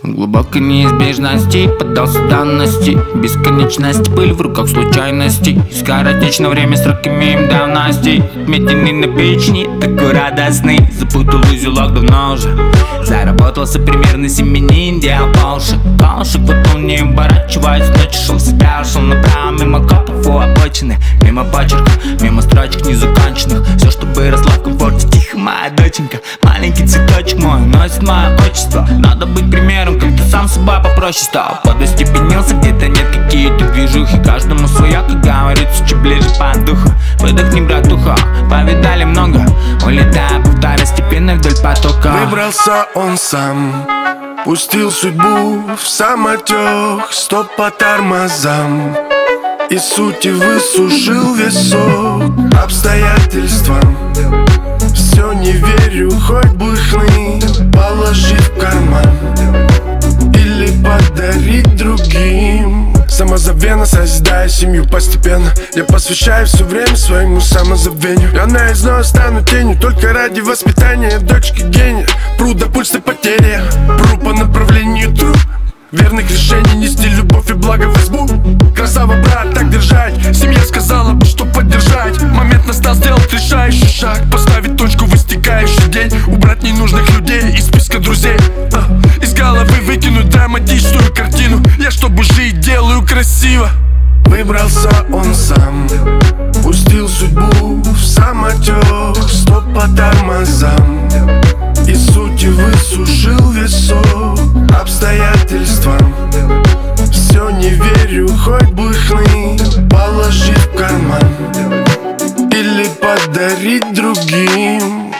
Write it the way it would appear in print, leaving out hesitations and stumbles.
Глубокой неизбежности поддался данности. Бесконечность, пыль в руках случайностей. Скоротечно время сроками им давности. Отметины на печени, такой радостный. Запутал в узелок давно уже. Заработался примерно семенин, делал полшик. Вот он не оборачиваясь, ночью шел себя, шел направо мимо копов у обочины. Мимо почерков, мимо строчек незаконченных. Все, чтобы росла в комфорте, тихо, моя доченька. Маленький цветочек мой носит мое отчество. Надо быть примером, как ты сам собой попроще стал. Подостепенился, где-то нет какие-то движухи. Каждому свое, как говорится, чуть ближе по духу. Выдохни, братуха, повидали много. Улетая по второстепенной вдоль потока. Выбрался он сам, пустил судьбу в самотек. Стоп по тормозам, и сути высушил весь сок. Обстоятельствам все не верю, хоть бы хны. Положи в карман или подарить другим. Самозабвенно созидая семью постепенно. Я посвящаю все время своему самозабвению. Я наизнос стану тенью только ради воспитания дочки гения. Пру до пульса потери, пру по направлению тру. Верных решений нести любовь и благо в избу. Красава, брат, так держать. Семья сказала бы, что поддержать. Момент настал сделать решающий шаг. Поставить точку в истекающий день. Убрать ненужных людей из списка друзей. Из головы выкинуть драматичную картину. Я, чтобы жить, делаю красиво. Выбрался он сам, пустил судьбу в самотек. Стоп по тормозам, и сути высушил весь сок. Обстоятельствам все не верю, хоть бы хны. Положи в карман или подарить другим.